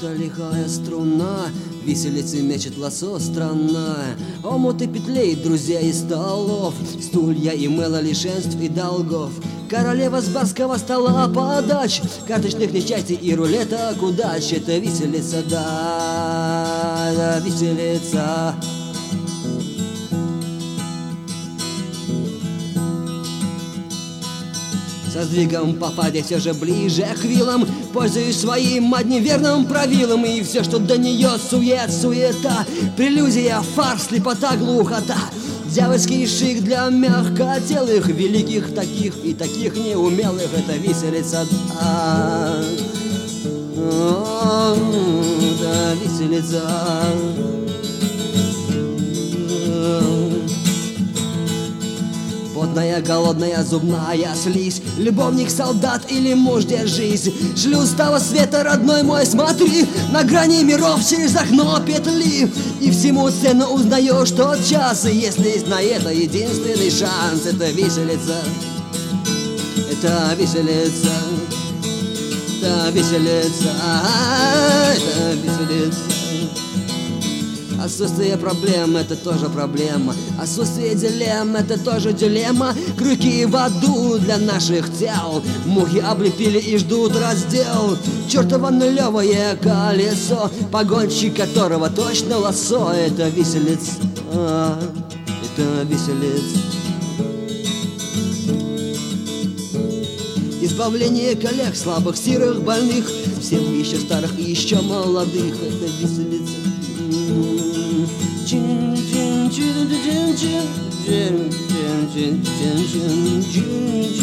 это лихая струна, виселицы мечет лосо странная. Омуты петлей, друзья из столов, стулья и мыло лишенств и долгов. Королева с барского стола подач, карточных несчастий и рулеток удач. Это виселица, да, виселица. Со сдвигом по фаде все же ближе к вилам, пользуюсь своим одним верным правилом. И все, что до нее суета, прелюзия, фарс, слепота, глухота. Дьявольский шик для мягкотелых, великих таких и таких неумелых. Это виселица, да, да, виселица. Потная, голодная, зубная слизь, любовник, солдат или муж, держись. Шлю с того света, родной мой, смотри, на грани миров через окно петли. И всему цену узнаешь тот час, и если есть на это единственный шанс. Это виселица, это виселица, это виселица, это виселица. Отсутствие проблем — это тоже проблема. Отсутствие дилемм — это тоже дилемма. Крюки в аду для наших тел. Мухи облепили и ждут раздел. Чертово нулевое колесо, погонщик которого точно лосо. Это виселица, это виселица. Избавление коллег, слабых, сирых, больных, всем еще старых и еще молодых. Это виселица. Чин-чин-чин-чин-чин-чин-чин-чин-чин-чин-чин-чин.